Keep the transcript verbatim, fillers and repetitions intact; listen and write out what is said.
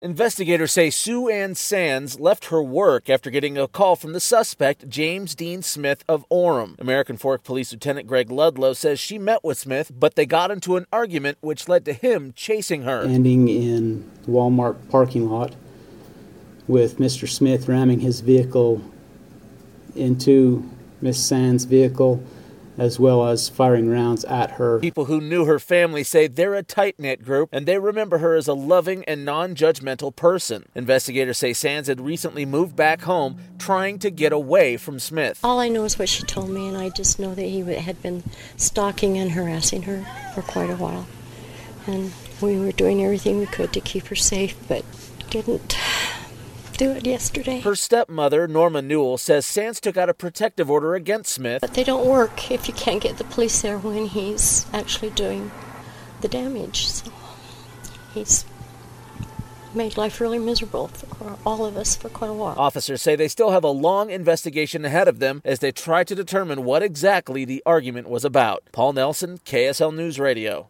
Investigators say Sue Ann Sands left her work after getting a call from the suspect, James Dean Smith of Orem. American Fork Police Lieutenant Greg Ludlow says she met with Smith, but they got into an argument which led to him chasing her. Standing in the Walmart parking lot with Mister Smith ramming his vehicle into Miss Sands' vehicle, as well as firing rounds at her. People who knew her family say they're a tight-knit group, and they remember her as a loving and non-judgmental person. Investigators say Sands had recently moved back home, trying to get away from Smith. All I know is what she told me, and I just know that he had been stalking and harassing her for quite a while. And we were doing everything we could to keep her safe, but didn't do it yesterday. Her stepmother, Norma Newell, says Sands took out a protective order against Smith. But they don't work if you can't get the police there when he's actually doing the damage. So he's made life really miserable for all of us for quite a while. Officers say they still have a long investigation ahead of them as they try to determine what exactly the argument was about. Paul Nelson, K S L News Radio.